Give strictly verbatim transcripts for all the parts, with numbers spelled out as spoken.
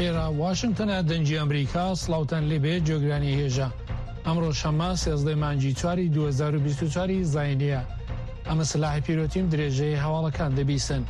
ئێرە واشنگتنە دەنگی ئەمریکا سڵاوتەن لێبێ جۆگرانی هێژە ئەمڕۆ شەممە سێزدەی مانگی چواری دوو هەزار و بیست و چوار زاینیە ئەمە سلاحی پیرۆتیم درێژەی هەواڵەکان دەبیسن.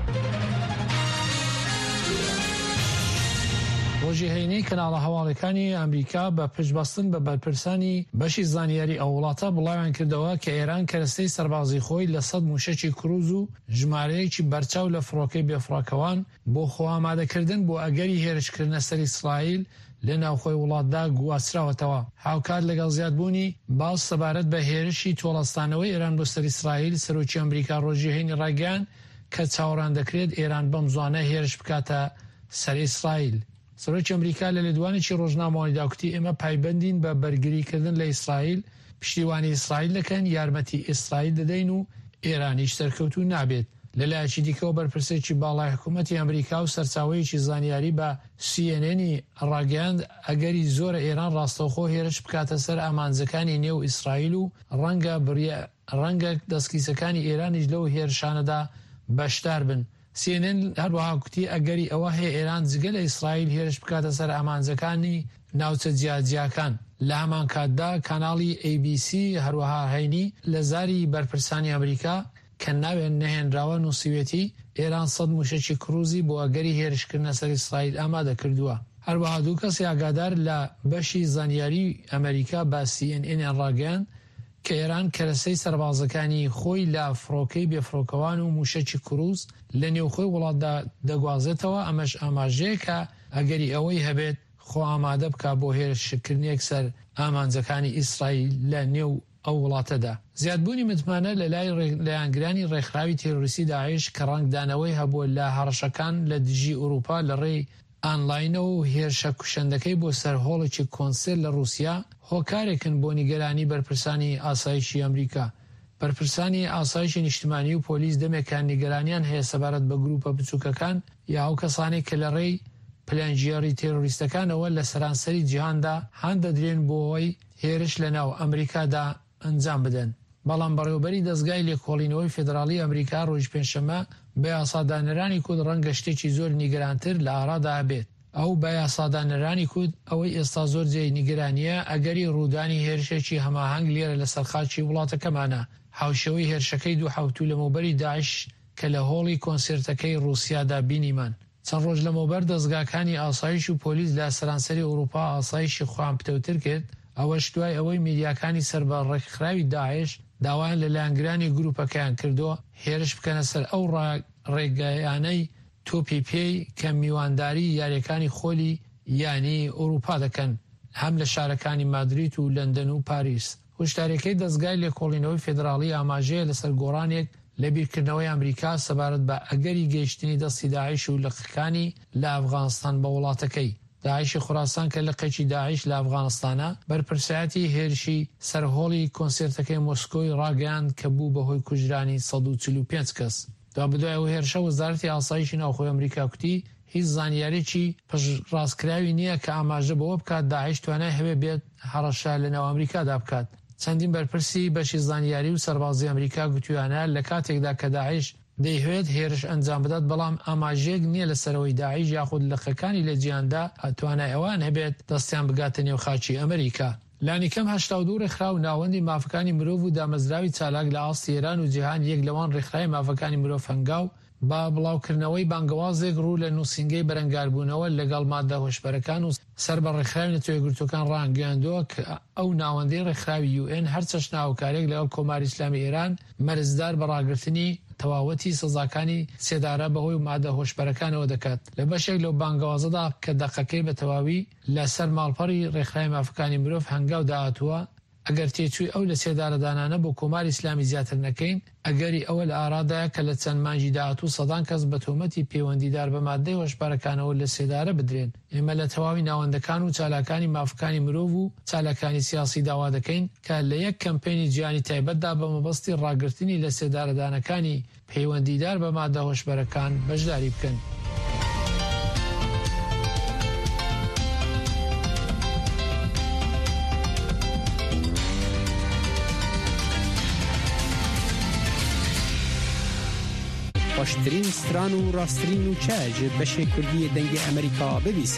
ڕۆژی هەینەی کەناڵە هەواڵەکانی ئەمریکا بە پشتبەستن بە بەرپرسانی بەشی زانیاری ئەو وڵاتە بڵاویان کردەوە کە ئێران کەرەستەی سەربازی خۆی لە سەد موشەکی کروز و ژمارەیەکی بەرچاو لە فڕۆکەی بێفڕاکەوان بۆ خۆ ئامادەکردن بۆ ئەگەری هێرشکردنە سەر ئیسرائیل لە ناوخۆی وڵاتدا گواستراوەتەوە. هاوکات لەگەڵ زیادبوونی باوس سەبارەت بە هێرشی تۆڵەستانەوەی ئێران بۆ سەر ئیسرائیل، سەرۆکی ئەمریکا ڕۆژی هەینی ڕاگەیاند کە چاوەڕان دەکرێت ئێران بەم زوانە هێرش بکاتە سەر ئیسرائیل. سەرۆکی ئەمریکا لە لێدوانێکی ڕۆژنامەوەی داوتی ئێمە پایبەندین بە بەرگریکردن لە ئیسرائیل، پشتیوانی ئیسرائیل دەکەن، یارمەتی ئیسرائیل دەدەین و ئێرانیش سەرکەوتوو نابێت. لەلایەکی دیکەوە بەرپرسێکی باڵای حکوومەتی ئەمریکا و سەرچاوەیەکی زانیاری بە سی ئێن ئێنی ڕاگەیاند ئەگەری زۆرە ئێران ڕاستەوخۆ هێرش بکاتە سەر ئامانجەکانی نێو ئیسرائیل و ڕەنگە ڕەنگە دەستکیسەکانی ئێرانیش لەو هێرشانەدا بەشدار بن. سی ئێن ئێن هەروەها گوتی ئەگەری ئەوە هەیە ئێران جگە لە ئیسرائیل هێرش بکاتە سەر ئامانجەکانی ناوچە جیاجیاکان. لە هەمان کاتدا کاناڵی ئێ بی سی هەروەها هەینی لە زاری بەرپرسانی ئەمریکا کە ناوێن نەهێنراوە نووسیوێتی ئێران سەد موشەکی کروزی بۆ ئەگەری هێرشکردنە سەر ئیسرائیل ئامادە کردووە. هەروەها دوو کەسی ئاگادار لە بەشی زانیاری ئەمریکا بە سی ئێن ئێن ڕاگەیاند کە ئێران کەرەسەی سەربازەکانی خۆی لە فڕۆکەی بێفڕۆکەوان و موشەکی کروز لە نێوخۆی وڵاتدا دەگوازێتەوە. ئەمەش ئاماژەیە کە ئەگەری ئەوەی هەبێت خۆ ئامادە بکا بۆ هێرشکردنێک سەر ئامانجەکانی ئیسرائیل لە نێو ئەو وڵاتەدا. زیادبوونی متمانە لە لای لایەنگرانی ڕێکخراوی تێرۆریستی داعش کە ڕەنگدانەوەی هەبووە لە هەڕەشەکان لە دژی ئوروپا لە ڕێی ئانلاینەوە و هێرشە کوشندەکەی بۆ سەرهۆڵێکی کۆنسل لە رووسیا هۆکارێکن بۆ نیگەرانی بەرپرسانی ئاسایشی ئەمریکا. بەرپرسانی ئاسایشی نیشتمانی و پۆلیس دەمێکان نیگەرانیان هەیە سەبارەت بە گروپە بچووکەکان یا ئەو کەسانێک کە لە ڕێی پلانژیێڕی تێرۆریستەکانەوە لە سەرانسەری جیهاندا هەندەدرێن بۆ ئەوەی هێرش لە ناو ئەمریکادا ئەنجام بدەن. بەڵام بەڕێوەبەری دەستگای لێکۆڵینەوەی فێدراڵی ئەمریکا ڕۆژ پێنجشەممە بە یاسادانەرانی کورد ڕەنگە شتێکی زۆر نیگەرانتر لە ئارادا بێت. ئەو بە یاسادانەرانی کورد ئەوەی ئێستا زۆر جێی نیگەرانیە ئەگەری ڕوودانی هێرشێکی هەماهەنگ لێرە لە سەرخاچی وڵاتەکەمانە، هاوشێوەی هێرشەکەی دوو حوتوو لە مەوبەری داعش کە لە هۆڵی کۆنسرتەکەی رووسیادا بینیمان. چەند ڕۆژ لە مەوبەر دەستگاکانی ئاسایش و پۆلیس لە سەرانسەری ئەوروپا ئاسایشی خۆیان پتەوتر کرد. ئەوەش دوای ئەوەی میدیاکانی سەر بە ڕێکخراوی داعش داوایان لە لایەنگرانی گروپەکەیان کردووە هێرش بکەنە سەر ئەو ڕێگایانەی تۆپی پێی کە میوانداری یاریەکانی خۆلی یانی ئەوروپا دەکەن، هەم لە شارەکانی مادریت و لەندەن و پاریس. هۆشداریەکەی دەستگای لێکۆڵینەوەی فێدراڵی ئاماژەیە لەسەر گۆڕانێک لە بیرکردنەوەی ئەمریکا سەبارەت بە ئەگەری گەیشتنی دەستی داعش و لقەکانی لە ئەفغانستان بە وڵاتەکەی. داعشی خوراسان کە لقێکی داعش لە ئەفغانستانە بەرپرسایەتی هێرشی سەرهۆڵی کۆنسرتەکەی مۆسکۆی ڕاگەیاند کە بوو بەهۆی کوژرانی سەد و چل و پێنج کەس. دوا بدوای ئەو هێرشە وەزارەتی ئاسایشی ناوخۆی ئەمریکا کوتی هیچ زانیاریی پشتڕاستکراوی نییە کە ئاماژە بەوە بکات داعش توانای هەبێ بێت هەڕەشە لە ناو ئەمریکادا بکات. چەندین بەرپرسی بەشی زانیاری و سەربازی ئەمریکا گوتویانە لە کاتێکدا کە داعش دەیهوێت هێرش ئەنجام بدات، بەڵام ئاماژەیەک نییە لە سەرەوەی داعش یاخود لەقەکانی لە جیهاندا توانای ئەوان هەبێت دەستیان بگاتە نێو خاچی ئەمریکا. لانیکەم هەشتا و دوو ڕێکخراو ناوەندی مافەکانی مرۆڤ و دامەزراوی چالاک لە ئاستی ئێران و جیهان یەک لەوان ڕێکخراوی مافەکانی مرۆڤ هەنگاو با بڵاوکردنەوەی بانگەوازێک ڕوو لە نووسینگەی بەرەنگاربوونەوە لەگەڵ مادە هۆشبەرەکان و سەر بە ڕێکخراوی نەتەوەی یەکگرتووەکان ڕاهەنگەیاندووە کە ئەو ناوەندەی ڕێکخراوی یو ئێن هەرچەشت ناوکارێک لەگەڵ کۆماری ئیسلامی ئێران مەرزدار بە ڕاگررتنی تەواوەتی سزاکانی سێدارە بەهۆی مادە هۆشبەرەکانەوە دەکات. لە بەشێک لەو بانگەوازەدا کە دەقەکەی بە تەواوی لەسەر ماڵپەڕی ڕێکخراوی مافەکانی مرۆڤ هەنگاو داهاتووە، ئەگەر تێچووی ئەو لە سێدارەدانانە بۆ کۆماری ئیسلامی زیاتر نەکەین، ئەگەری ئەوە لە ئارادایە کە لە چەند مانگی داهاتوو سەدان کەس بە تۆمەتی پەیوەندیدار بە مادەی هۆشبەرەکانەوە لە سێدارە بدرێن. ئێمە لە تەواوی ناوەندەکان و چالاکانی مافەکانی مرۆڤ و چالاکانی سیاسی داوا دەکەین کە لە یەک کەمپێنی جیهانی تایبەتدا بە مەبەستی ڕاگررتنی لە سێدارەدانەکانی پەیوەندیدار بە مادە هۆشبەرەکان بەشداری بکەن. باشترین ستران و راسترین و چاج بەشێک کوردیە دەنگی ئەمریکا ببیسن.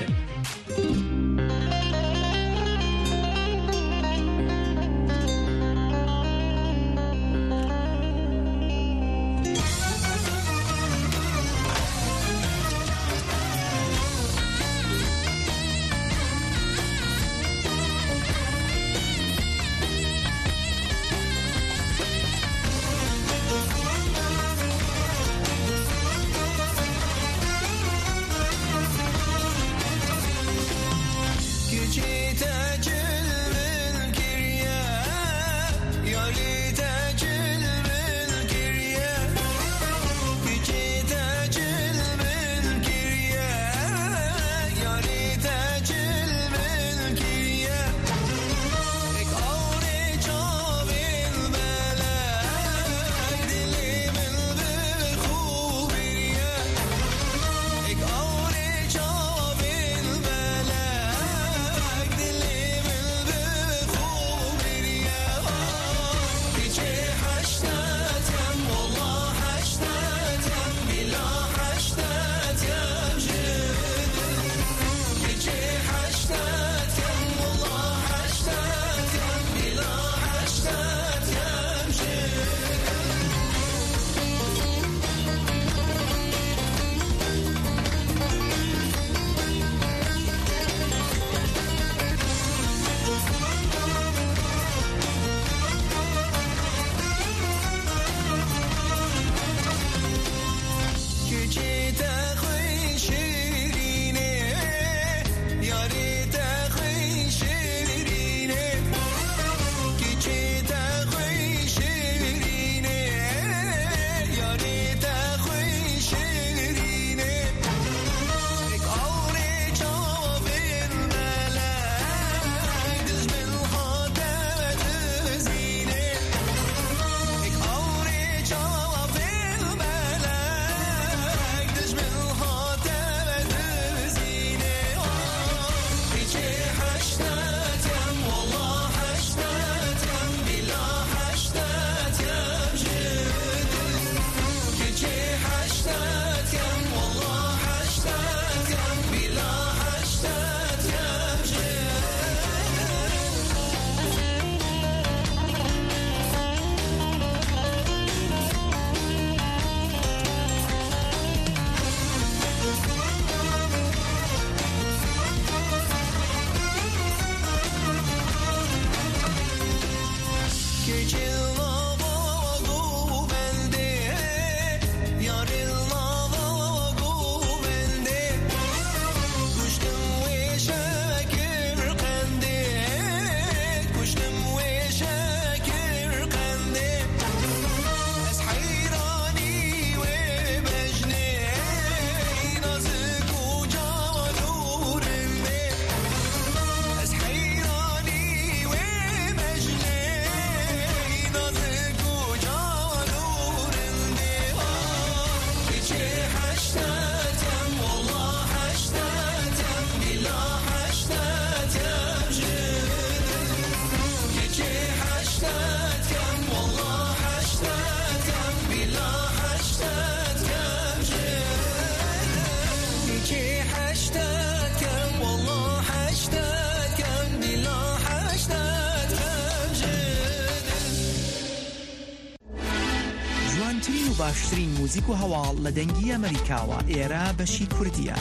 باشترین موزیک و هەواڵ لە دەنگی ئەمریکاوە ئێرە بەشی کوردیە.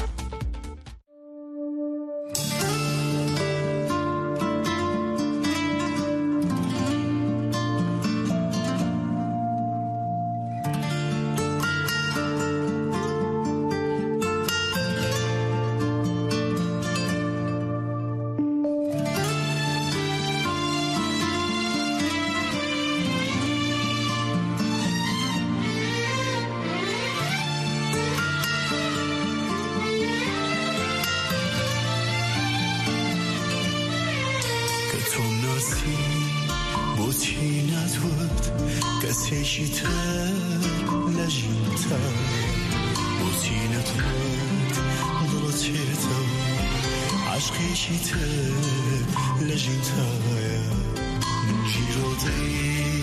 عشقی تر لجین تایا من جیرو دی